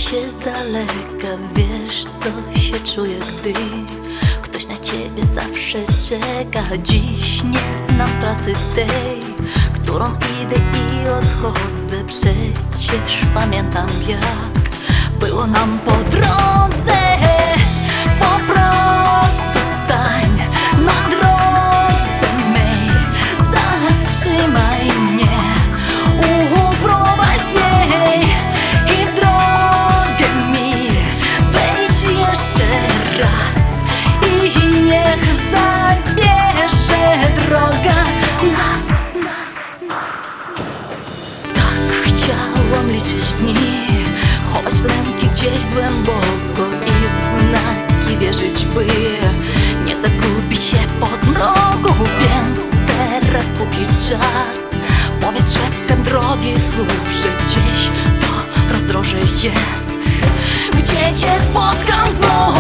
się z daleka, wiesz co się czuje, gdy ktoś na ciebie zawsze czeka. Dziś nie znam trasy tej, którą idę i odchodzę. Przecież pamiętam, jak było nam po drodze. Po prostu stań na drodze mej, zatrzymaj mnie, uprowadź niej i w drogę mi wejdź jeszcze raz i niech zabierze droga nas. Tak chciałam liczyć dni, chować lęki gdzieś głęboko i w znaki wierzyć, by nie zagubić się po zmroku. Więc teraz póki czas, powiedz szeptem drogich słów, że gdzieś to rozdroże jest, gdzie cię spotkam znów.